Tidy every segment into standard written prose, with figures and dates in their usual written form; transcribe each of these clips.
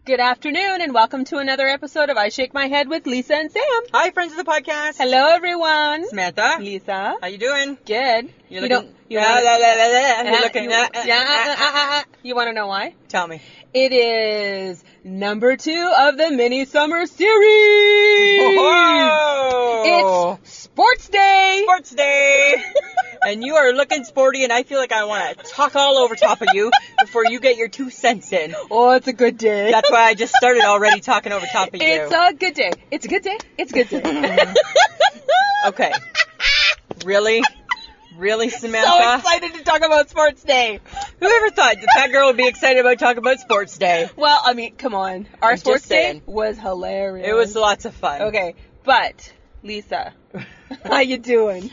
Good afternoon, and welcome to another episode of I Shake My Head with Lisa and Sam. Hi, friends of the podcast. Hello, everyone. Samantha. Lisa. How you doing? Good. You're looking... You want to know why? Tell me. It is number 2 of the mini summer series. Whoa! It's Sports Day. Sports Day. And you are looking sporty, and I feel like I want to talk all over top of you before you get your 2 cents in. Oh, it's a good day. That's why I just started already talking over top of you. It's a good day. It's a good day. It's a good day. Okay. Really? Really, Samantha? So excited to talk about Sports Day. Whoever thought the fat girl would be excited about talking about Sports Day? Well, I mean, come on. Our I'm Sports just Day saying. was hilarious. It was lots of fun. Okay, but, Lisa, how you doing?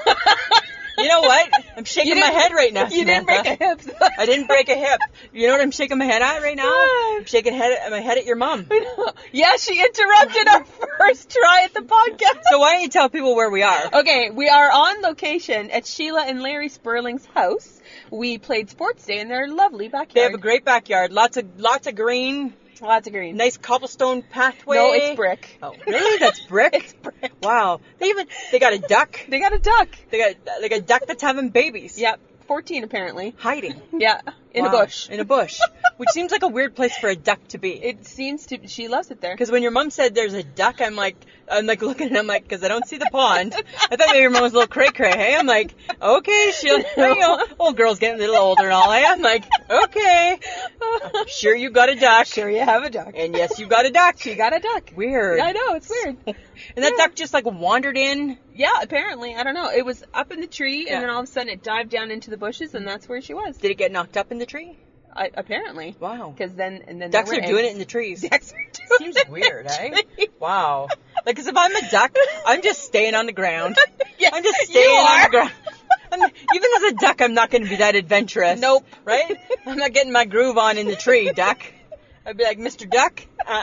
You know what? I'm shaking my head right now, Samantha. You didn't break a hip. I didn't break a hip. You know what I'm shaking my head at right now? I'm shaking my head at your mom. Yeah, she interrupted our first try at the podcast. So why don't you tell people where we are? Okay, we are on location at Sheila and Larry Sperling's house. We played Sports Day in their lovely backyard. They have a great backyard. Lots of green. Lots of green. Nice cobblestone pathway. No, it's brick. Oh, really? That's brick? It's brick. Wow. They got a duck. They got a duck. They got a duck that's having babies. Yep. 14 apparently. Hiding. Yeah. In a bush. In a bush. Which seems like a weird place for a duck to be. It seems to. She loves it there. Because when your mom said there's a duck, I'm like looking at him like, because I don't see the pond. I thought maybe your mom was a little cray-cray, hey? I'm like, okay, old girl's getting a little older and all. I'm like, okay. Sure you got a duck. Sure you have a duck. And yes, you got a duck. She got a duck. Weird. I know, it's weird. And that duck just like wandered in. Yeah, apparently. I don't know. It was up in the tree, Yeah. and then all of a sudden it dived down into the bushes, and that's where she was. Did it get knocked up in the tree? Apparently. Wow. Because then Ducks there are were doing eggs. it in the trees. Ducks are doing Seems it weird, in the eh? tree. Wow. Like, because if I'm a duck, I'm just staying on the ground. Yes, I'm just you staying on are. the ground. Even as a duck, I'm not going to be that adventurous. Nope. Right? I'm not getting my groove on in the tree, duck. I'd be like, Mr. Duck?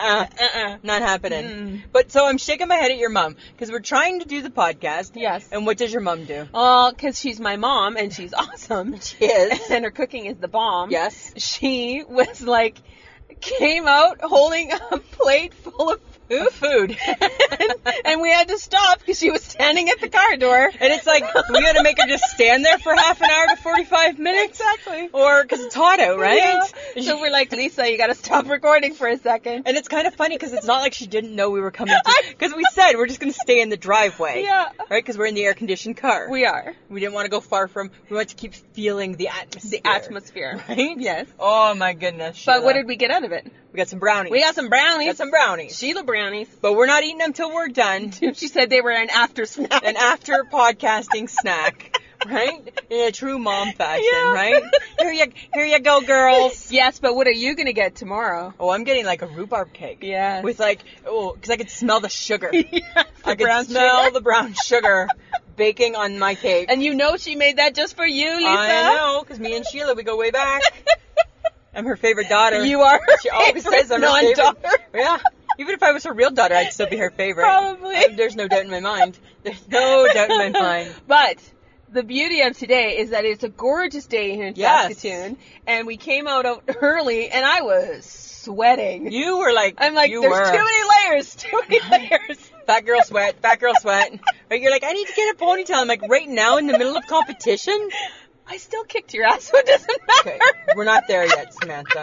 Not happening. Mm-mm. But so I'm shaking my head at your mom, because we're trying to do the podcast. Yes. And what does your mom do? Oh, because she's my mom, and she's awesome. She is. And her cooking is the bomb. Yes. She was like, came out holding a plate full of Food. and we had to stop because she was standing at the car door. And it's like, we got to make her just stand there for half an hour to 45 minutes? Exactly. Or, because it's hot out, right? Yeah. So we're like, Lisa, you got to stop recording for a second. And it's kind of funny because it's not like she didn't know we were coming because we said we're just going to stay in the driveway. Yeah. Right? Because we're in the air-conditioned car. We are. We didn't want to go far from, we want to keep feeling the atmosphere. The atmosphere. Right? Yes. Oh, my goodness. But Sheila. what did we get out of it? We got some brownies. We got some brownies. Got some brownies. Sheila brownies. But we're not eating them till we're done. She said they were an after snack. An after podcasting snack. Right? In a true mom fashion, Yeah. right? Here you go, girls. Yes, but what are you going to get tomorrow? Oh, I'm getting like a rhubarb cake. Yes. With like, because I could smell the sugar. Yes, I could smell the brown sugar baking on my cake. And you know she made that just for you, Lisa. I know, because me and Sheila, we go way back. I'm her favorite daughter. You are her She always favorite says I'm her favorite. non-daughter. Yeah. Even if I was her real daughter, I'd still be her favorite. Probably. There's no doubt in my mind. There's no doubt in my mind. But the beauty of today is that it's a gorgeous day here in Saskatoon, and we came out early, and I was sweating. You were like, I'm like, you there's were. too many layers. Fat girl sweat, fat girl sweat. Right? You're like, I need to get a ponytail. I'm like, right now in the middle of competition? I still kicked your ass, so it doesn't matter. Okay, we're not there yet, Samantha.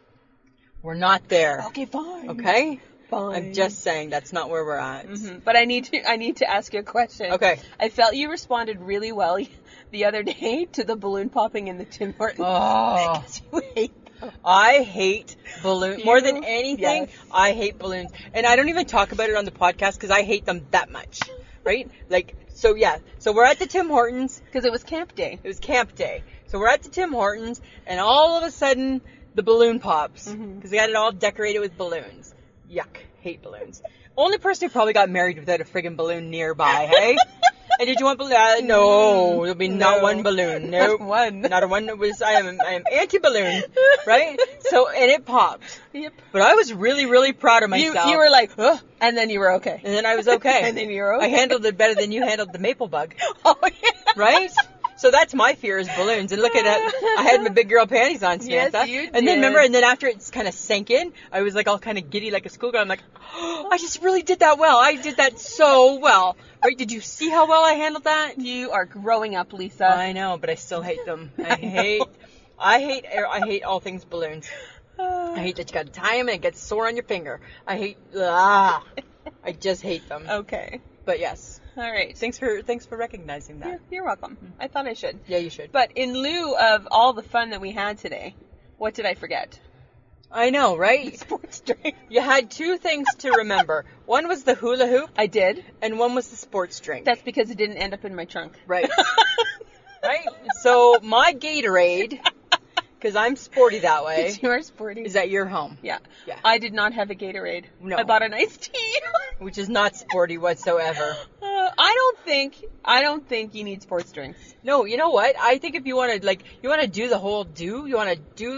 We're not there. Okay, fine. Okay? Fine. I'm just saying that's not where we're at. Mm-hmm. But I need to ask you a question. Okay. I felt you responded really well the other day to the balloon popping in the Tim Hortons. Oh. 'Cause you hate them. I hate balloons. More than anything, Yes. I hate balloons. And I don't even talk about it on the podcast because I hate them that much. Right? Like, so yeah. So we're at the Tim Hortons. Because it was camp day. It was camp day. So we're at the Tim Hortons, and all of a sudden, the balloon pops. Because they got it all decorated with balloons. Yuck. Hate balloons. Only person who probably got married without a friggin' balloon nearby, hey? And did you want balloon? No, there'll be not one balloon. Nope. Not one. Not a one. I am anti-balloon, right? So, and it popped. Yep. But I was really, really proud of myself. You were like, ugh, and then you were okay. And then I was okay. And then you were okay. I handled it better than you handled the maple bug. Oh, yeah. Right? So that's my fear is balloons. And look at it. I had my big girl panties on, Samantha. Yes, you And then did. and then after it's kind of sank in, I was like all kind of giddy like a schoolgirl. I'm like, oh, I just really did that well. I did that so well. Right? Did you see how well I handled that? You are growing up, Lisa. I know, but I still hate them. I hate all things balloons. I hate that you got to tie them and it gets sore on your finger. I just hate them. Okay. But yes. All right. Thanks for recognizing that. You're welcome. I thought I should. Yeah, you should. But in lieu of all the fun that we had today, what did I forget? I know, right? Sports drink. You had two things to remember. One was the hula hoop. I did. And one was the sports drink. That's because it didn't end up in my trunk. Right. Right? So my Gatorade, because I'm sporty that way. You are sporty. Is at your home. Yeah. Yeah. I did not have a Gatorade. No. I bought an iced tea. Which is not sporty whatsoever. I don't think you need sports drinks. No, you know what? I think if you want to do the whole you want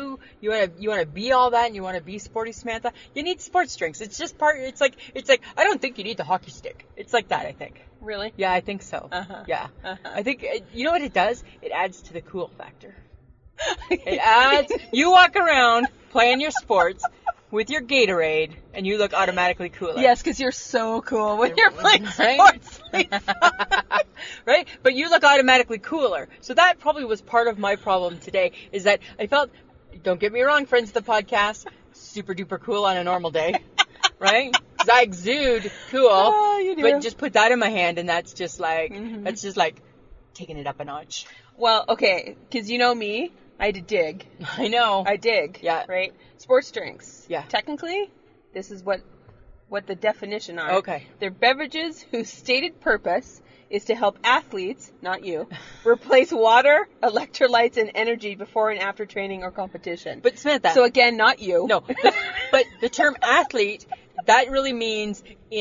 to be all that and you want to be sporty, Samantha, you need sports drinks. It's just it's like I don't think you need the hockey stick. It's like that, I think. Really? Yeah, I think so. Uh-huh. Yeah. Uh-huh. I think you know what it does? It adds to the cool factor. It adds you walk around playing your sports with your Gatorade, and you look automatically cooler. Yes, because you're so cool when you're playing Right? sports. Lisa. Right? But you look automatically cooler. So that probably was part of my problem today, is that I felt, don't get me wrong, friends of the podcast, super duper cool on a normal day. Right? Because I exude cool. Oh, you do. But just put that in my hand, and that's just like, taking it up a notch. Well, okay, because you know me, I dig. I know. I dig. Yeah. Right? Sports drinks. Yeah. Technically, this is what the definition are. Okay. They're beverages whose stated purpose is to help athletes, not you, replace water, electrolytes, and energy before and after training or competition. But Samantha. So again, not you. No. But the term athlete, that really means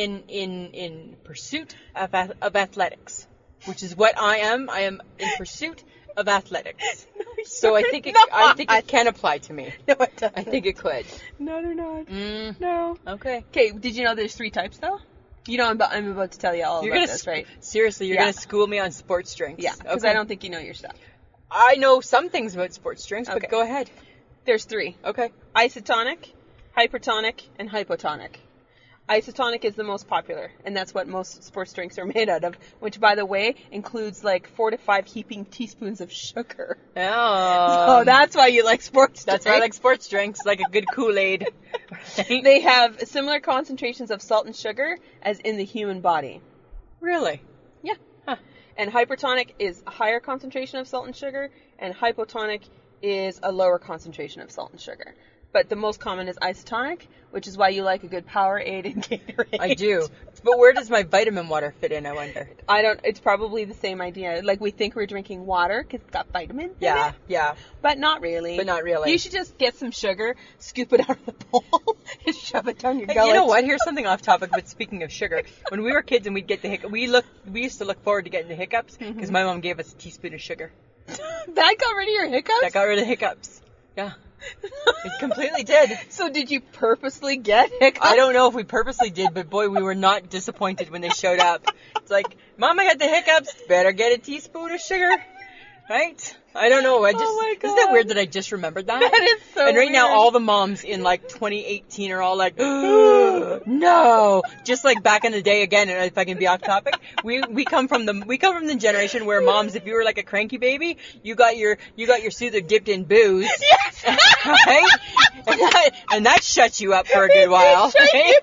in pursuit of athletics, which is what I am. I am in pursuit of athletics. So I think it can apply to me. No, it doesn't. I think it could. No, they're not. Mm. No. Okay. Okay, did you know there's 3 types, though? You know I'm about to tell you all about this, right? Seriously, you're Yeah. going to school me on sports drinks. Yeah, because Okay. I don't think you know your stuff. I know some things about sports drinks, Okay. but go ahead. There's 3. Okay. Isotonic, hypertonic, and hypotonic. Isotonic is the most popular, and that's what most sports drinks are made out of, which, by the way, includes like 4 to 5 heaping teaspoons of sugar. Oh. So that's why you like sports drinks. That's why I like sports drinks, like a good Kool-Aid. They have similar concentrations of salt and sugar as in the human body. Really? Yeah. Huh. And hypertonic is a higher concentration of salt and sugar, and hypotonic is a lower concentration of salt and sugar. But the most common is isotonic, which is why you like a good Powerade and Gatorade. I do. But where does my vitamin water fit in, I wonder? It's probably the same idea. Like, we think we're drinking water because it's got vitamins in Yeah, it. yeah. But not really. But not really. You should just get some sugar, scoop it out of the bowl, and shove it down your gullet. You know what? Here's something off topic, but speaking of sugar, when we were kids and we'd get the hiccups, we used to look forward to getting the hiccups because my mom gave us a teaspoon of sugar. That got rid of your hiccups? That got rid of hiccups. Yeah. It completely did. So did you purposely get hiccups? I don't know if we purposely did, but boy, we were not disappointed when they showed up. It's like, Mom, I got the hiccups. Better get a teaspoon of sugar. Right? I don't know. Oh my God. Isn't that weird that I just remembered that? That is so And right now, weird. all the moms in like 2018 are all like, no. Just like back in the day again, and if I can be off topic, we come from the generation where moms, if you were like a cranky baby, you got your soother dipped in booze. Yes! Right? And that shuts you up for a good while. Right?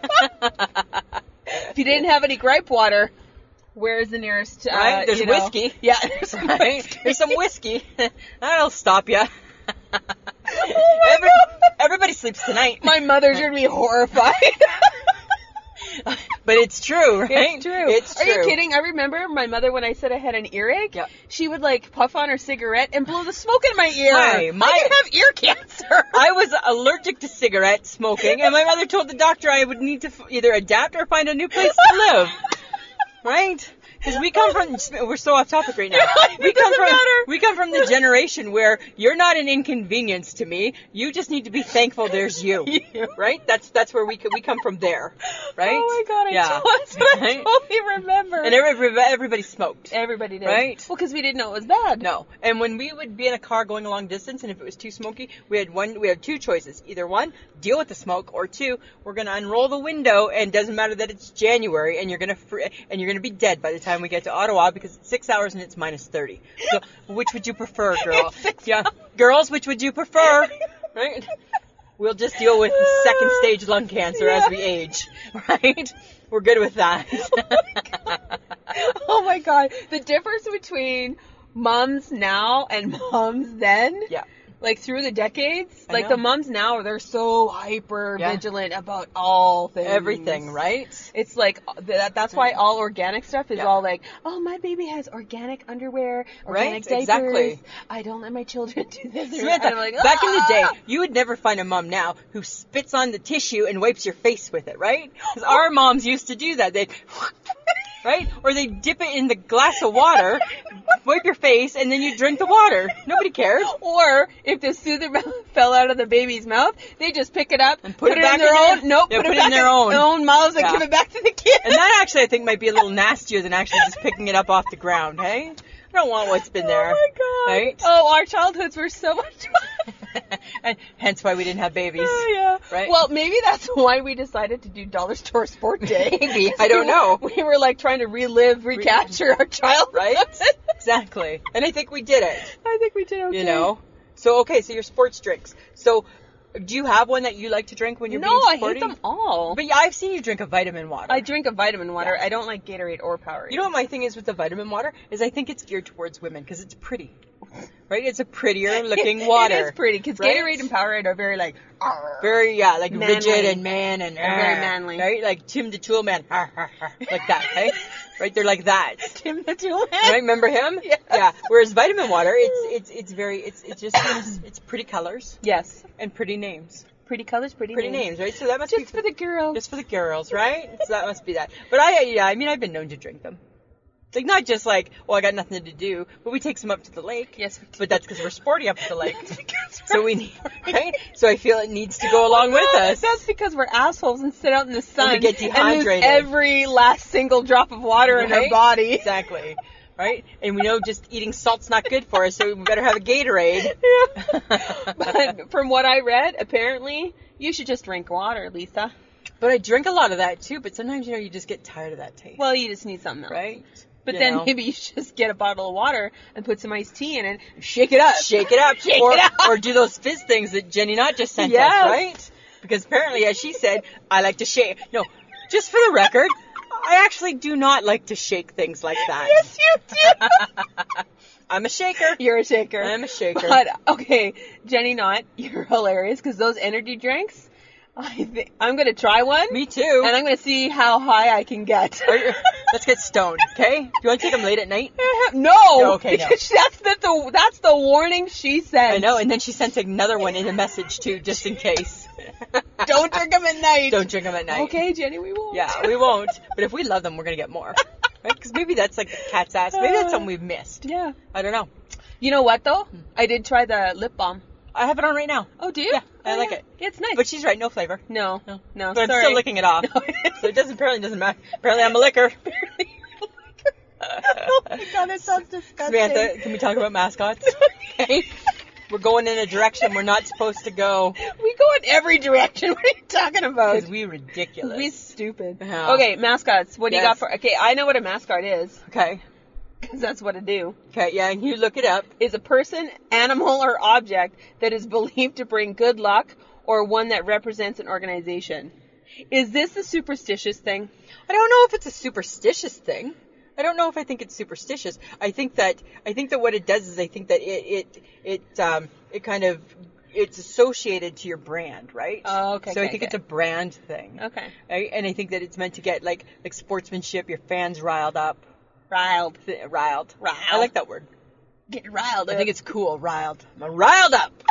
If you didn't have any gripe water, where's the nearest? Right? There's whiskey. Yeah, there's some Right? whiskey. There's some whiskey. That'll stop you. Oh my God. Everybody sleeps tonight. My mother's gonna be horrified. But it's true, right? It's true. It's true. Are you kidding? I remember my mother, when I said I had an earache, Yep. she would like puff on her cigarette and blow the smoke in my ear. Hi, I could have ear cancer. I was allergic to cigarette smoking, and my mother told the doctor I would need to either adapt or find a new place to live. Right? Because we come from, we're so off topic right now. We come from the generation where you're not an inconvenience to me. You just need to be thankful there's you, right? That's where we come from there, right? Oh my god, I totally remember. And everybody smoked. Everybody did. Right? Well, because we didn't know it was bad. No. And when we would be in a car going a long distance, and if it was too smoky, we had two choices. Either one, deal with the smoke, or two, we're gonna unroll the window, and it doesn't matter that it's January, and you're gonna be dead by the time we get to Ottawa because it's 6 hours and it's minus 30. So, which would you prefer, girl? Yeah, girls, which would you prefer? Right? We'll just deal with second stage lung cancer as we age, right? We're good with that. Oh my god, the difference between moms now and moms then. Yeah. Like through the decades, I know. the moms now, they're so hyper vigilant about all things. Everything, right? It's like, that's why all organic stuff is all like, oh, my baby has organic underwear, organic diapers. Exactly. I don't let my children do this. Samantha, I'm like, back in the day, you would never find a mom now who spits on the tissue and wipes your face with it, right? Because our moms used to do that. They'd, right? Or they'd dip it in the glass of water, wipe your face, and then you drink the water. Nobody cared. Or if the soother fell out of the baby's mouth, they just pick it up and put it back in their own. Nope, put it back in their own mouths and give it back to the kid. And that actually, I think, might be a little nastier than actually just picking it up off the ground. Hey, I don't want what's been there. Oh my god! Right? Oh, our childhoods were so much fun. And hence why we didn't have babies. Oh, yeah. Right? Well, maybe that's why we decided to do Dollar Store Sport Day. Maybe. I don't know. We were like trying to recapture our childhood. Right? Exactly. And I think we did it. I think we did okay. You know? So, okay, so your sports drinks. So, do you have one that you like to drink when you're being sporty? No, I hate them all. But yeah, I've seen you drink a vitamin water. I drink a vitamin water. Yeah. I don't like Gatorade or Powerade. You know what my thing is with the vitamin water? Is I think it's geared towards women because it's pretty. Right? It's a prettier looking water. It is pretty because Gatorade and Powerade are very like... Very, like manly. Rigid and man and... very manly. Right? Like Tim the Tool Man. Like that, right? Right? They're like that. Tim the Tool Man. Right? Remember him? Yes. Yeah. Whereas vitamin water, it's pretty colors. Yes. And pretty names. Pretty colors, pretty names, right? So that must just be for the girls. Just for the girls, right? So that must be that. But I've been known to drink them. Like, not just like, well, I got nothing to do, but we take some up to the lake. Yes, we do. But that's because we're sporty up at the lake. So we need, right? So I feel it needs to go along with us. That's because we're assholes and sit out in the sun. And we get dehydrated. And lose every last single drop of water in our body. Exactly. Right? And we know just eating salt's not good for us, so we better have a Gatorade. Yeah. But from what I read, apparently, you should just drink water, Lisa. But I drink a lot of that too, but sometimes, you just get tired of that taste. Well, you just need something else. Right? But then maybe you should just get a bottle of water and put some iced tea in it and shake it up. Shake it up. Or do those fizz things that Jenny Knott just sent us, right? Because apparently, as she said, I like to shake. No, just for the record, I actually do not like to shake things like that. Yes, you do. I'm a shaker. You're a shaker. I'm a shaker. But, okay, Jenny Knott, you're hilarious because those energy drinks, I'm going to try one. Me too. And I'm going to see how high I can get. Let's get stoned, okay? Do you want to take them late at night? No. Okay, no. That's the warning she sent. I know, and then she sent another one in a message too, just in case. Don't drink them at night. Don't drink them at night. Okay, Jenny, we won't. Yeah, we won't. But if we love them, we're going to get more. Right? Because maybe that's like the cat's ass. Maybe that's something we've missed. Yeah. I don't know. You know what, though? I did try the lip balm. I have it on right now. Oh, do you? Yeah, I like it. Yeah, it's nice. But she's right, no flavor. No. But sorry. I'm still licking it off. No. So it apparently doesn't matter. Apparently I'm a licker. Oh my god, that sounds disgusting. Samantha, can we talk about mascots? Okay. We're going in a direction we're not supposed to go. We go in every direction. What are you talking about? Because we're ridiculous. We're stupid. Yeah. Okay, mascots. What do you got for... Okay, I know what a mascot is. Okay. Because that's what I do. Okay, yeah, and you look it up. Is a person, animal, or object that is believed to bring good luck or one that represents an organization. Is this a superstitious thing? I don't know if it's a superstitious thing. I don't know if I think it's superstitious. I think that what it does is I think that it kind of, it's associated to your brand, right? Oh, okay. So I think it's a brand thing. Okay. Right? And I think that it's meant to get like sportsmanship, your fans riled up. Riled. Riled. I like that word. Get riled. I think it's cool. Riled. I'm riled up.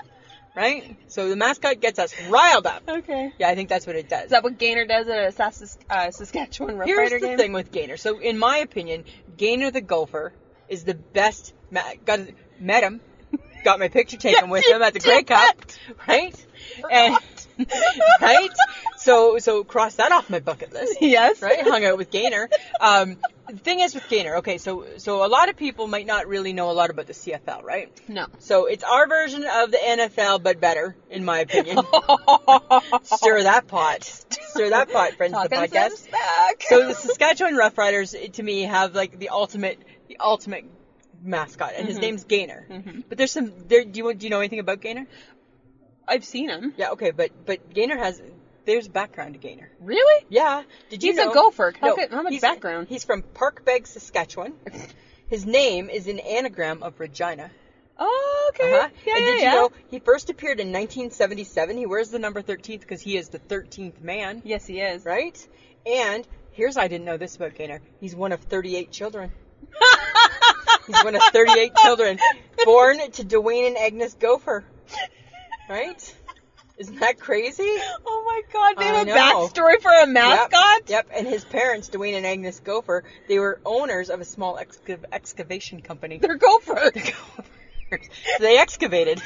right? So the mascot gets us riled up. Okay. Yeah, I think that's what it does. Is that what Gaynor does at a Saskatchewan Rough Here's Rider the game? thing with Gaynor. So in my opinion, Gaynor the Gopher is the best. Met him. Got my picture taken with him at the Grey Cup, right? And right. So cross that off my bucket list. Yes. Right. Hung out with Gaynor. The thing is with Gaynor. Okay. So a lot of people might not really know a lot about the CFL, right? No. So it's our version of the NFL, but better, in my opinion. Stir that pot. Stir that pot, friends of the Talking podcast. some smack. So the Saskatchewan Roughriders, to me, have like the ultimate mascot, and his name's Gaynor. But there's some. Do you know anything about Gaynor? I've seen him. Yeah. Okay. But Gaynor has. There's background to Gaynor. Really? Yeah. Did you He's know? a gopher. How No, much background? He's from Parkbeg, Saskatchewan. His name is an anagram of Regina. Oh, okay. Uh-huh. Yeah, And did yeah. you know he first appeared in 1977? He wears the number 13 because he is the 13th man, Yes, he is. right? And I didn't know this about Gaynor. He's one of 38 children. He's one of 38 children born to Dwayne and Agnes Gopher. Right? Isn't that crazy? Oh my God! They I have a know. backstory for a mascot. Yep. And his parents, Dwayne and Agnes Gopher, they were owners of a small excavation company. They're gophers. So they excavated.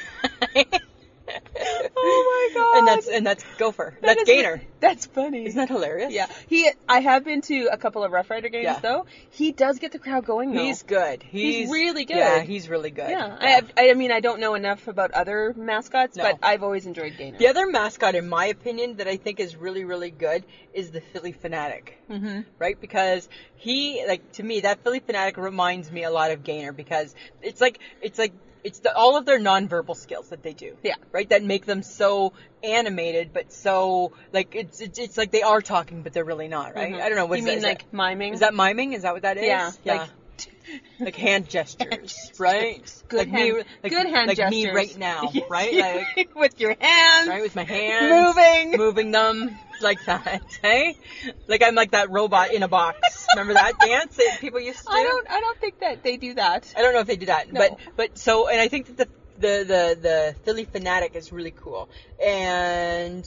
Oh my God! And that's Gopher. That That's is- Gaynor. That's funny. Isn't that hilarious? Yeah. I have been to a couple of Rough Rider games Yeah. though. He does get the crowd going though. He's good. He's really good. Yeah, he's really good. Yeah. I mean, I don't know enough about other mascots, No. but I've always enjoyed Gaynor. The other mascot, in my opinion, that I think is really, really good is the Philly Fanatic. Mm-hmm. Right? Because to me, that Philly Fanatic reminds me a lot of Gaynor because it's all of their nonverbal skills that they do. Yeah. Right? That make them so animated, but so, it's like they are talking, but they're really not, right? Mhm. I don't know. What You is mean that? like miming? Is that miming? Is that what that is? Yeah. Like hand gestures, right? Good like hand, me, good hand like gestures. me right now, right? Like, with your hands. right, with my hands, moving them like that, hey? Like I'm like that robot in a box. Remember that dance that people used to do? I don't think that they do that. I don't know if they do that, No. but so, and I think that the Philly Fanatic is really cool, and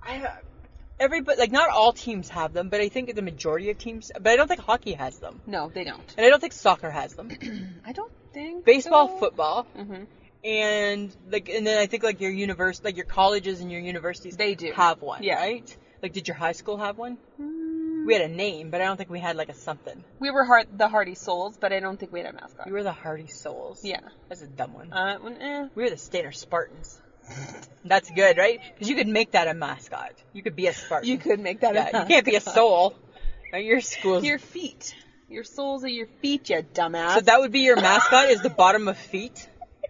everybody, like, not all teams have them, but I think the majority of teams, but I don't think hockey has them, No, they don't. and I don't think soccer has them. I don't think Baseball, so. football, Mhm. and then I think like your your colleges and your universities, They do. have one, Yeah. right? Like, did your high school have one? Mm, We had a name, but I don't think we had like a something. we were the Hardy Souls, but I don't think we had a mascot. We were the Hardy Souls. Yeah. That's a dumb one. Eh. We were the Stainer Spartans. That's good, right? Because you could make that a mascot. You could be a Spartan. You could make that Yeah, a you can't be a soul. Right? Your school's... Your feet. Your soles are your feet, you dumbass. So that would be your mascot, is the bottom of feet?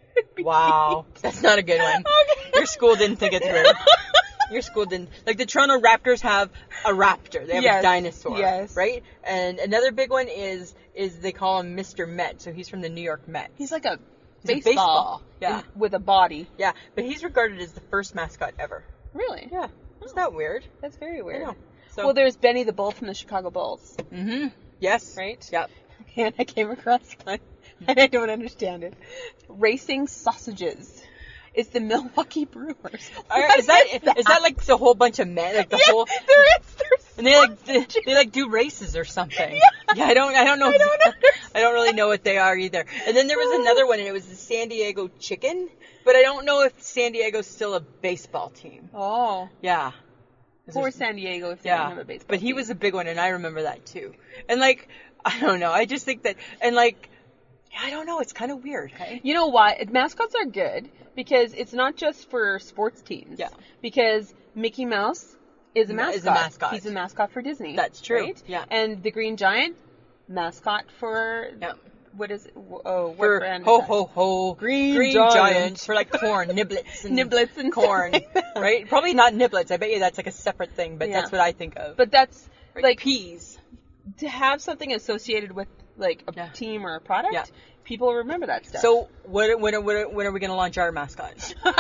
Wow. That's not a good one. Okay. Your school didn't think it through. Your school didn't. Like, the Toronto Raptors have a raptor. They have Yes. a dinosaur. Yes. Right? And another big one is they call him Mr. Met. So he's from the New York Mets. He's like a He's a baseball. baseball. Yeah. With a body. Yeah. But he's regarded as the first mascot ever. Really? Yeah. Isn't that weird? That's very weird. I know. So, Well, there's Benny the Bull from the Chicago Bulls, mm-hmm. Yes. right? Yep. And I came across one, and I don't understand it. Racing sausages. It's the Milwaukee Brewers. Is that like the whole bunch of men? Like the whole... There is. And they like do races or something. Yeah, I don't know. I don't really know what they are either. And then there was another one, and it was the San Diego Chicken, but I don't know if San Diego's still a baseball team. Oh. Yeah. Poor San Diego if they don't have a baseball but he team. was a big one, and I remember that too. And like, I don't know. I just think that, and like, I don't know. It's kind of weird. Hey? You know why? Mascots are good because it's not just for sports teams. Yeah. Because Mickey Mouse is a mascot. Is a mascot. He's a mascot for Disney. That's true. Right? Yeah. And the Green Giant, mascot for... Yeah. What is it? Oh, what For brand ho is that? ho ho, Green giant. Giant. For like corn, niblets, and Niblets and corn, stuff like that. right? Probably not niblets. I bet you that's like a separate thing, but Yeah. that's what I think of. But that's Right, like peas. to have something associated with like a Yeah. team or a product. Yeah. People remember that stuff. So when are we gonna launch our mascot?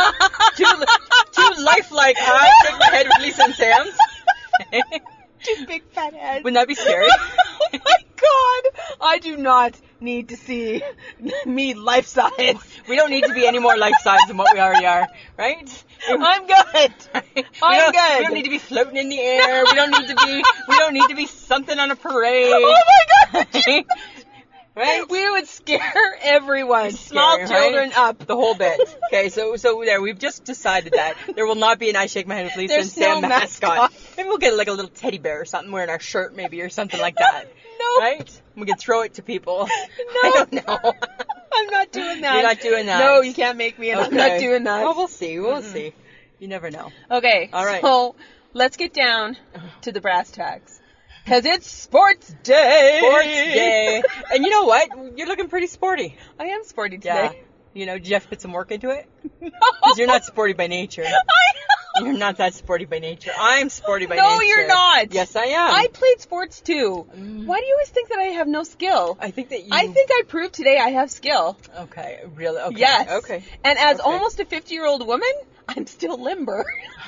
two lifelike eyes, shake my head with Lisa and Sam's. two big fat heads. Wouldn't that be scary? Oh my god! I do not need to see me life size. We don't need to be any more life-size than what we already are, right? I'm good. I'm good. We don't need to be floating in the air. We don't need to be something on a parade. Oh my god. Right? We would scare everyone, small Scary, children right? up. The whole bit. Okay, so there, we've just decided that there will not be an I Shake My Head with Lisa There's and Sam no mascot. mascot. Maybe we'll get like a little teddy bear or something wearing our shirt maybe or something like that. No. Right? We can throw it to people. No. I don't know. I'm not doing that. You're not doing that. No, you can't make me, and I'm not doing that. Well, we'll see. We'll see. You never know. Okay, All right. so let's get down to the brass tacks. Because it's sports day! Sports day. And you know what? You're looking pretty sporty. I am sporty Yeah. today. You know, did you have to put some work into it? No. Because you're not sporty by nature. I know. You're not that sporty by nature. I'm sporty by No, nature. you're not. Yes, I am. I played sports too. Why do you always think that I have no skill? I think that you... I think I proved today I have skill. Okay, really? Okay. Yes. Okay. And as Okay. almost a 50-year-old woman, I'm still limber.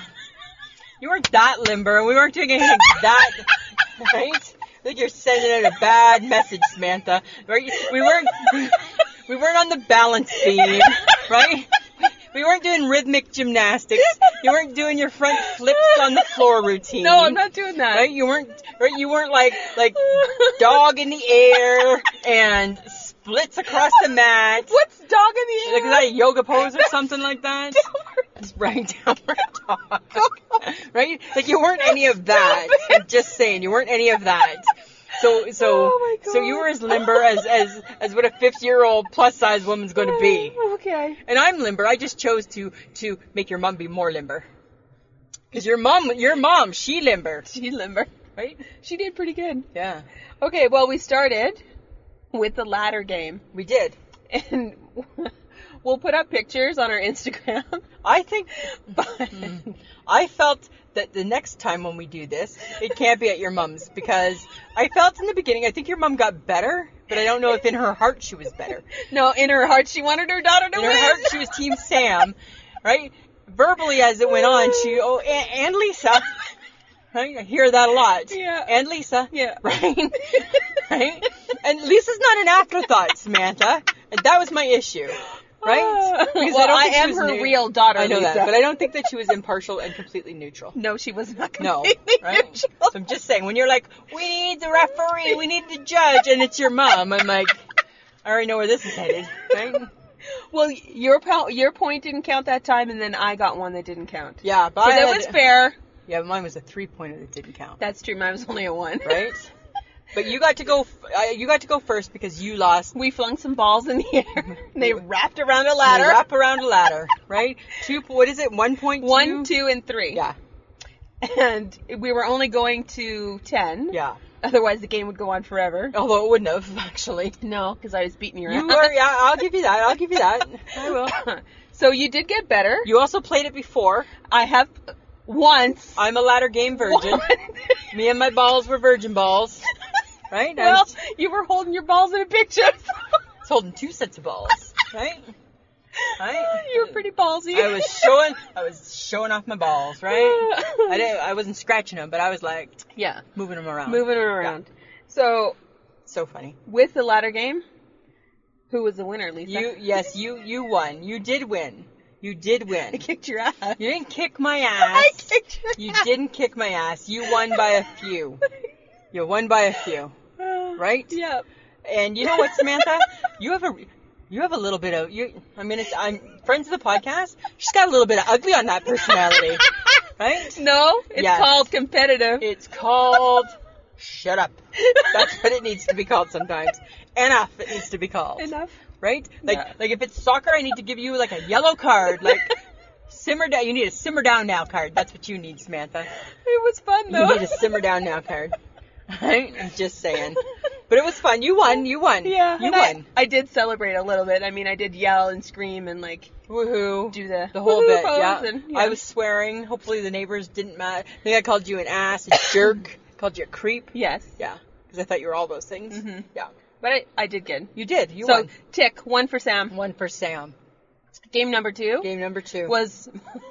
You weren't that limber, and we weren't doing anything that... Right? I think you're sending out a bad message, Samantha. Right? We weren't on the balance beam, right? We weren't doing rhythmic gymnastics. You weren't doing your front flips on the floor routine. No, I'm not doing that. Right? You weren't like dog in the air and splits across the mat. What's dog in the air? Like, is that a yoga pose or something like that? Right, downward dog. Right? Like, you weren't any of that. I'm just saying, you weren't any of that. So Oh my God. you were as limber as what a 50-year-old plus size woman's going to be. Okay. And I'm limber. I just chose to make your mom be more limber. Because your mom, she limber. She's limber. Right? She did pretty good. Yeah. Okay, well, we started with the ladder game. We did. And we'll put up pictures on our Instagram. I think... But I felt that the next time when we do this, it can't be at your mom's, because I felt in the beginning, I think your mom got better, but I don't know if in her heart she was better. no, in her heart, she wanted her daughter to In win. her heart, she was Team Sam, right? Verbally, as it went on, and Lisa, right? I hear that a lot. Yeah. And Lisa, Yeah. right? Right? And Lisa's not an afterthought, Samantha, and that was my issue. Right? Because Well, don't I think she am was her real daughter, I know Lisa. that, but I don't think that she was impartial and completely neutral. No, she was not No, completely right? neutral. So I'm just saying, when you're like, we need the referee, we need the judge, and it's your mom, I'm like, I already know where this is headed, right? Well, your point didn't count that time, and then I got one that didn't count. Yeah, but So that was fair. Yeah, but mine was a 3-pointer that didn't count, That's true. Mine was only a 1. right? But you got to go. You got to go first because you lost. We flung some balls in the air. And they wrapped around a You ladder. wrap around a ladder, right? What is it? 1.2. 1, 2, and 3. Yeah, And we were only going to 10. yeah. Otherwise, the game would go on forever. Although it wouldn't have actually. No, because I was beating your You ass. were. Yeah, I'll give you that. I'll give you that. I will. So you did get better. You also played it before. I have once. I'm a ladder game virgin. Once. Me and my balls were virgin balls. Right? I Well, was you were holding your balls in a picture. holding 2 sets of balls. Right? Right? You were pretty ballsy. I was showing off my balls, right? I wasn't scratching them, but I was like Yeah, moving them around. moving it around. So, So funny. with the ladder game, who was the winner, Lisa? You won. You did win. You did I win. kicked your ass. You didn't kick my I ass. kicked your You ass. didn't kick my ass. You won by a few. You won by a few. Right? Yeah. And you know what, Samantha? You have a little bit of I'm friends of the podcast. She's got a little bit of ugly on that personality, right? No, it's Yes. called competitive. It's called shut up. That's what it needs to be called sometimes. Enough. It needs to be called. Enough. Right? Yeah. Like if it's soccer, I need to give you like a yellow card. Like simmer down. You need a simmer down now card. That's what you need, Samantha. It was fun though. You need a simmer down now card. Right? I'm just saying. But it was fun. You won. You won. Yeah, You and won. I did celebrate a little bit. I mean, I did yell and scream and like Woohoo. do the whole woohoo bit, pose yeah. and, yeah. I was swearing. Hopefully the neighbors didn't mind. I think I called you an ass, a jerk, called you a creep. Yes, Yeah, because I thought you were all those things. Mhm. Yeah, but I did good. you did. You So won. tick 1 for Sam. One for Sam. Game number 2 Game number 2. was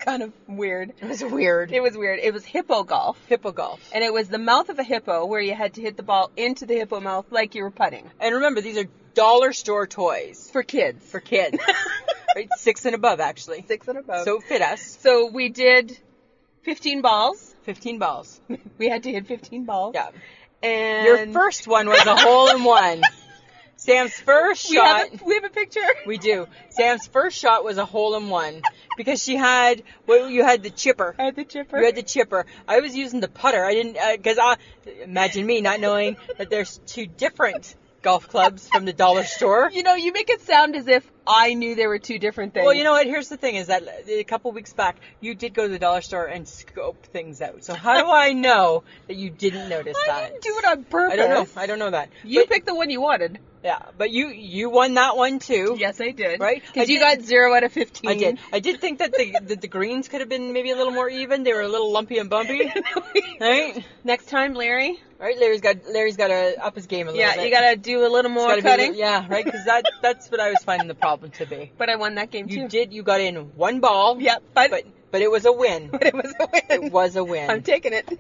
kind of weird. It was weird. It was weird. It was hippo golf. Hippo golf. And it was the mouth of a hippo where you had to hit the ball into the hippo mouth like you were putting. And remember, these are dollar store toys. For kids. For kids. Right? 6 and above, actually. 6 and above. So it fit us. So we did 15 balls. 15 balls. We had to hit 15 balls. Yeah. And Your first one was a hole-in-one. Sam's first shot. We have a picture. We do. Sam's first shot was a hole-in-one because she had, well, you had the chipper. I had the chipper. You had the chipper. I was using the putter. I didn't, because imagine me not knowing that there's 2 different golf clubs from the dollar store. You know, you make it sound as if I knew there were 2 different things. Well, you know what? Here's the thing is that a couple weeks back, you did go to the dollar store and scope things out. So how do I know that you didn't notice that? I didn't do it on purpose. I don't know that. You But- picked the one you wanted. Yeah, but you won that one too. Yes, I did. Right? Because you got 0 out of 15. I did. I did think that the greens could have been maybe a little more even. They were a little lumpy and bumpy. Right? Next time, Larry. Right? Larry's got to up his game a little bit. Yeah, you got to do a little more cutting. Yeah, right? Because that's what I was finding the problem to be. But I won that game too. You did. You got in 1 ball. Yep. But it was a win. But it was a win. It was a win. I'm taking it.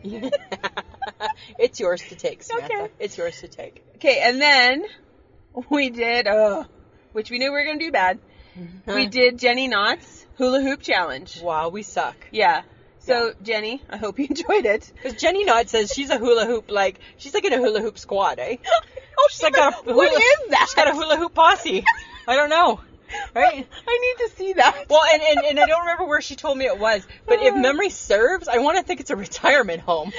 It's yours to take, Samantha. Okay. It's yours to take. Okay, and then we did, which we knew we were going to do bad. We did Jenny Knott's hula hoop challenge. Wow, we suck. Yeah. So, Jenny, I hope you enjoyed it. Because Jenny Knott says she's a hula hoop, she's like in a hula hoop squad, eh? She's like got a hula, what is that? She's got a hula hoop posse. I don't know. Right? I need to see that. Well, and I don't remember where she told me it was, but if memory serves, I want to think it's a retirement home.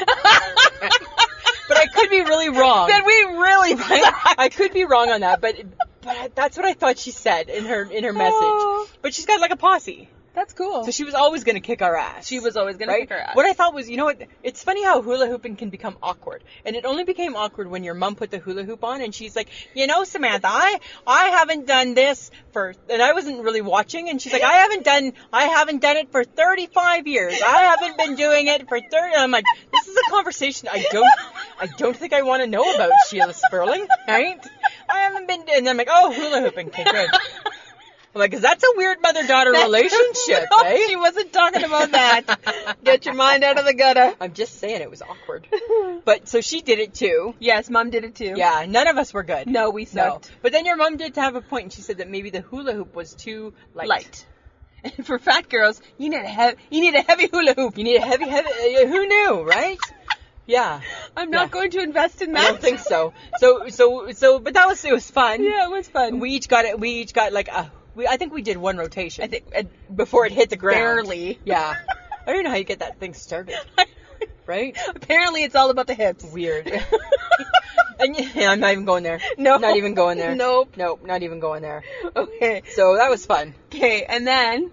But I could be really wrong. Then we really I could be wrong on that, but that's what I thought she said in her message. Oh. But she's got like a posse. That's cool. So she was always going to kick our ass. She was always going to kick our ass. What I thought was, you know what? It's funny how hula hooping can become awkward. And it only became awkward when your mom put the hula hoop on and she's like, you know, Samantha, I haven't done this and I wasn't really watching. And she's like, I haven't done it for 35 years. I haven't been doing it for 30. And I'm like, this is a conversation I don't think I want to know about, Sheila Sperling, right? I haven't been, and I'm like, oh, hula hooping, okay, good. I'm like, because that's a weird mother-daughter relationship, No, eh? she wasn't talking about that. Get your mind out of the gutter. I'm just saying it was awkward. But, so she did it too. Yes, Mom did it too. Yeah, none of us were good. No, we sucked. No. But then your mom did have a point, and she said that maybe the hula hoop was too light. And for fat girls, you need a heavy hula hoop. You need a heavy, who knew, right? Yeah. I'm not going to invest in that. I don't think so. So, but it was fun. Yeah, it was fun. We each got like I think we did 1 rotation. I think before it hit the ground. Barely. Yeah. I don't know how you get that thing started. Right? Apparently it's all about the hips. Weird. And yeah, I'm not even going there. No. Not even going there. Nope. Nope, not even going there. Okay. So that was fun. Okay, and then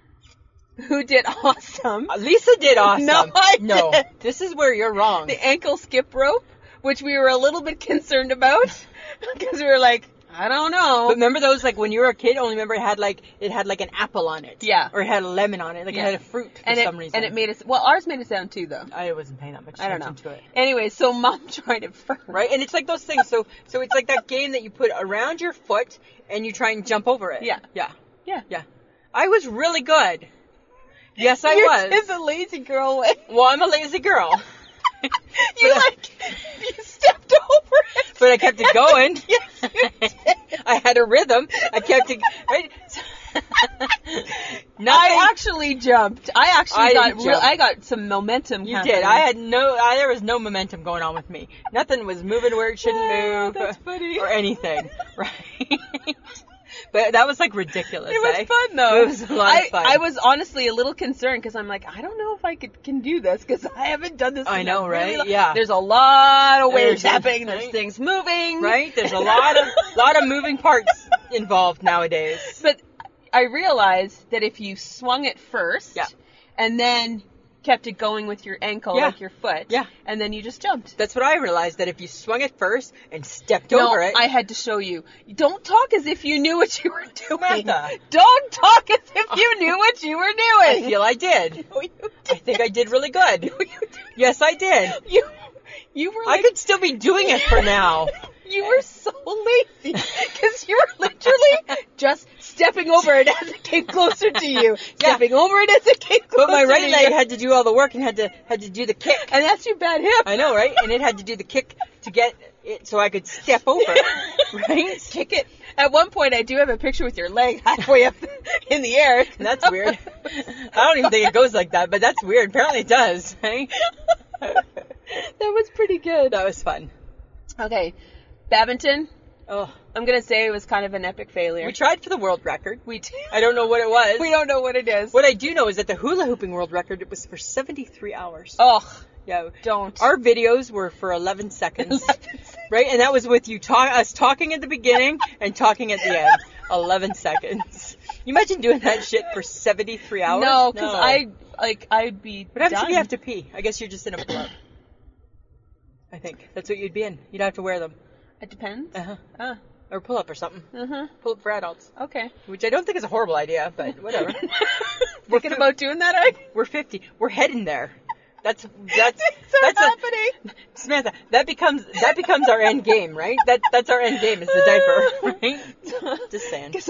who did awesome? Lisa did awesome. No, I No. did. This is where you're wrong. The ankle skip rope, which we were a little bit concerned about because we were like, I don't know. But remember those, like, when you were a kid, only remember it had an apple on it. Yeah. Or it had a lemon on it. Like, Yeah. it had a fruit for some reason. And it made us, well, ours made a sound too, though. I wasn't paying that much I don't attention know. to it. Anyway, so Mom tried it first. Right? And it's like those things. So it's like that game that you put around your foot and you try and jump over it. Yeah. Yeah. Yeah. Yeah. I was really good. Yes, I You're was. just a lazy girl way. Well, I'm a lazy girl. You stepped over it. But I kept it going. Yes, you did. I had a rhythm. I kept it, right? I actually jumped. I got some momentum. You happening. did. There was no momentum going on with me. Nothing was moving where it shouldn't move. That's funny. Or anything. Right? But that was like ridiculous. It was fun though. It was a lot of fun. I was honestly a little concerned because I'm like, I don't know if I can do this because I haven't done this. I in know, a really right? long- Yeah. There's a lot of waves There's- happening. There's right? things moving. Right? There's a lot of moving parts involved nowadays. But I realized that if you swung it first, Yeah. and then kept it going with your ankle, Yeah. like your foot, Yeah. and then you just jumped. That's what I realized, that if you swung it first and stepped No, over it. I had to show you. Don't talk as if you knew what you were doing. Samantha. Don't talk as if you knew what you were doing. I feel I did. No, you did. I think I did really good. No, you did. Yes, I did. You were I like, could still be doing it for now. you were so lazy because you were literally just stepping over it as it came closer to you. Stepping over it as it came closer But my right to leg you. had to do all the work and had to do the kick. And that's your bad hip. I know, right? And it had to do the kick to get it so I could step over, right? Kick it. At one point, I do have a picture with your leg halfway up in the air. That's weird. I don't even think it goes like that, but that's weird. Apparently it does, right? That was pretty good. That was fun. Okay, badminton. Oh, I'm gonna say it was kind of an epic failure. we tried for the world record. We did. I don't know what it was. We don't know what it is. What I do know is that the hula hooping world record, it was for 73 hours. Ugh, Yeah. don't. Our videos were for 11 seconds. Right? And that was with you us talking at the beginning and talking at the end. 11 seconds. You imagine doing that shit for 73 hours? No, because I'd be What happens done. if you have to pee? I guess you're just in a pull-up. I think. That's what you'd be in. You'd have to wear them. It depends. Uh-huh. Or pull-up or something. Uh-huh. Pull-up for adults. Okay. Which I don't think is a horrible idea, but whatever. Thinking about doing that, I... We're 50. We're heading there. That's Things are happening. Samantha, that becomes our end game, right? That's our end game is the diaper, right? Just saying. Because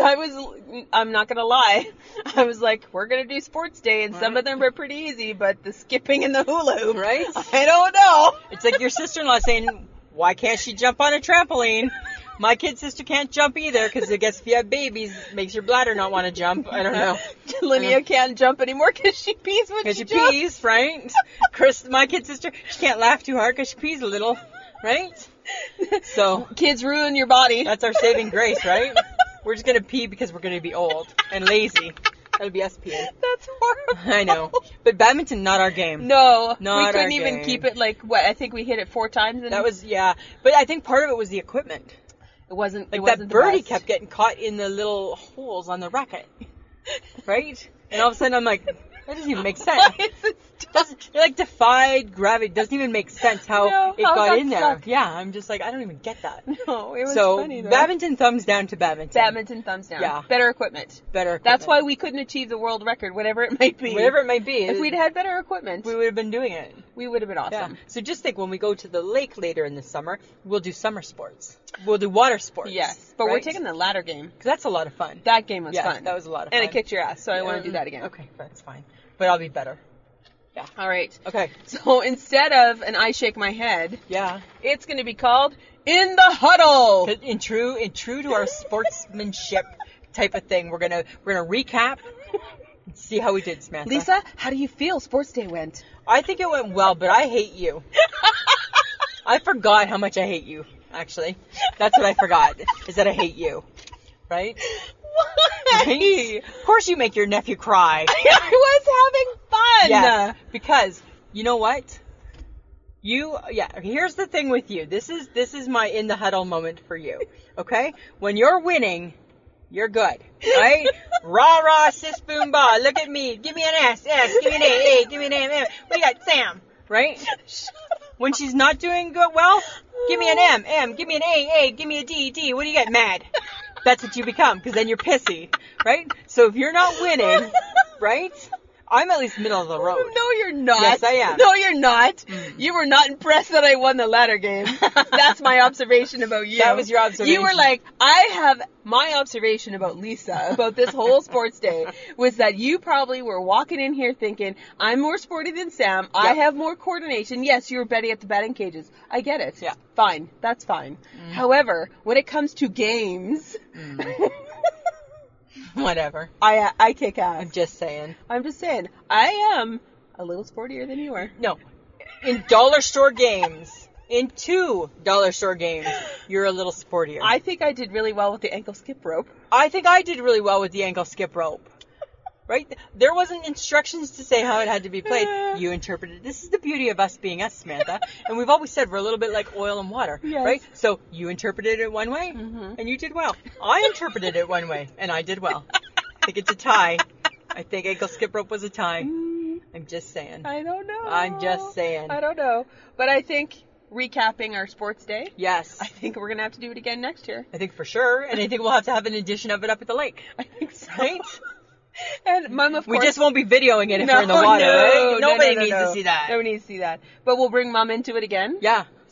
I'm not going to lie, I was like, we're going to do sports day, and some of them are pretty easy, but the skipping and the hula hoop, Right? I don't know. It's like your sister-in-law saying, why can't she jump on a trampoline? My kid sister can't jump either because I guess if you have babies, it makes your bladder not want to jump. I don't know. Linnea can't jump anymore because she pees when Because she she jumps. pees, right? Chris, my kid sister, she can't laugh too hard because she pees a little, right? So Kids ruin your body. that's our saving grace, right? We're just going to pee because we're going to be old and lazy. That'll be us peeing. That's horrible. I know. But badminton, not our game. No, Not we our couldn't even game. keep it like, what, I think we hit it 4 times. And That was, yeah. But I think part of it was the equipment. it wasn't, Like it that wasn't birdie the best. kept getting caught in the little holes on the racket. Right? And all of a sudden I'm like, that doesn't even make sense. Why is it stuck? It like defied gravity. It doesn't even make sense how No, it how it got got in there. stuck. Yeah, I'm just like, I don't even get that. No, it was So funny though. badminton, thumbs down to badminton. Badminton, thumbs down. Yeah. Better equipment. Better equipment. That's why we couldn't achieve the world record, whatever it might be. Whatever it might be. If we'd had better equipment, we would have been doing it. we would have been Yeah. awesome. So just think, when we go to the lake later in the summer, we'll do summer sports. We'll do water sports. Yes, but we're right? taking the ladder game. Because that's a lot of fun. That game was Yeah, fun. that was a lot of fun. And it kicked your ass, so I want to do that again. Okay, that's fine. But I'll be better. All right. Okay. So instead of an I shake my head, Yeah. it's going to be called In the Huddle. In true to our sportsmanship type of thing, we're gonna recap and see how we did, Samantha. Lisa, how do you feel sports day went? I think it went well, but I hate you. I forgot how much I hate you. Actually, that's what I forgot, is that I hate you. Right? Why? Right? Of course, you make your nephew cry. I was having fun. Yes, because you know what? Here's the thing with you. This is my in the huddle moment for you. Okay? When you're winning, you're good. Right? Rah rah sis boom ba. Look at me. Give me an S. Give me an A. Give me an M. We got Sam. Right? When she's not doing good well, give me an M. Give me an A. Give me a D. What do you get? Mad. That's what you become, because then you're pissy. Right? So if you're not winning, right? I'm at least middle of the road. No, you're not. Yes, I am. No, you're not. You were not impressed that I won the ladder game. That's my observation about you. That was your observation. You were like, my observation about Lisa, about this whole sports day, was that you probably were walking in here thinking, I'm more sporty than Sam. I have more coordination. Yes, you were Betty at the batting cages. I get it. Yeah. Fine. That's fine. However, when it comes to games, Whatever. I kick ass. I'm just saying. I'm just saying, I am a little sportier than you are. No. In dollar store games, in $2 store games, you're a little sportier. I think I did really well with the ankle skip rope. I think I did really well with the ankle skip rope. Right? There wasn't instructions to say how it had to be played. You interpreted. This is the beauty of us being us, Samantha. And we've always said we're a little bit like oil and water. Yes. Right? So you interpreted it one way, and you did well. I interpreted it one way, and I did well. I think it's a tie. I think ankle skip rope was a tie. I'm just saying. I don't know. I'm just saying. I don't know. But I think recapping our sports day, Yes. I think we're going to have to do it again next year. I think for sure. And I think we'll have to have an edition of it up at the lake. I think so. Right? And Mom, of course. We just won't be videoing it if we're in the water, right? Nobody needs to see that. Nobody needs to see that. But we'll bring Mom into it again. Yeah.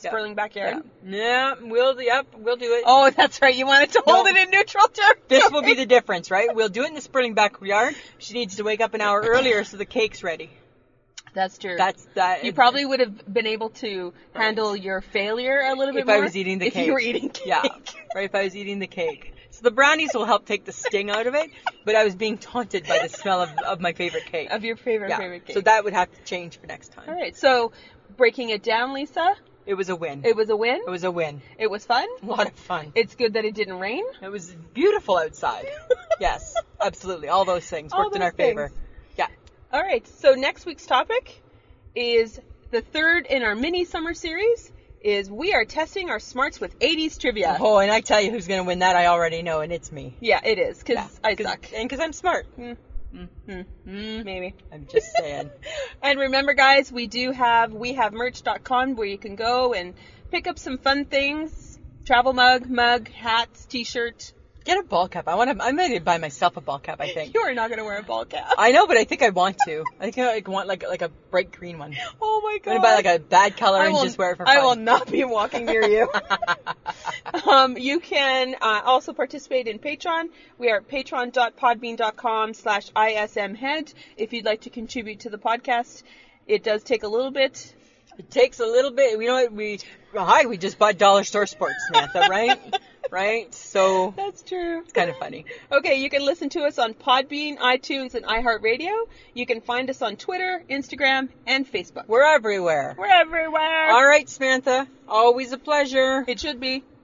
Sperling backyard. Yeah, we'll do it. Oh, that's right. You wanted to hold it in neutral turf. This will be the difference, right? We'll do it in the Sperling backyard. She needs to wake up an hour earlier so the cake's ready. That's true. That. You probably would have been able to handle your failure a little bit if more I was eating the cake. If you were eating cake. Yeah, right. If I was eating the cake. So the brownies will help take the sting out of it, but I was being taunted by the smell of my favorite cake. Of your favorite cake. So that would have to change for next time. All right. So breaking it down, Lisa. It was a win. It was a win. It was a win. It was fun. A lot of fun. It's good that it didn't rain. It was beautiful outside. Yes, absolutely. All those things worked in our favor. Yeah. All right. So next week's topic is the third in our mini summer series. Is we are testing our smarts with 80s trivia. Oh, and I tell you who's going to win that, I already know, and it's me. Yeah, it is, because I suck. And because I'm smart. Maybe. I'm just saying. And remember, guys, we have merch.com where you can go and pick up some fun things. Travel mug, hats, t-shirt. Get a ball cap. I'm ready to buy myself a ball cap, I think. You are not going to wear a ball cap. I know, but I think I want to. I think I want like a bright green one. Oh my God. I'm going to buy like a bad color and just wear it for fun. I will not be walking near you. You can also participate in Patreon. We are at patreon.podbean.com/ismhead if you'd like to contribute to the podcast. It does take a little bit. It takes a little bit. You know what? We just bought Dollar Store Sports, Samantha, right? Right? So that's true. It's kind of funny. Okay, you can listen to us on Podbean, iTunes, and iHeartRadio. You can find us on Twitter, Instagram, and Facebook. We're everywhere. We're everywhere. All right, Samantha. Always a pleasure. It should be.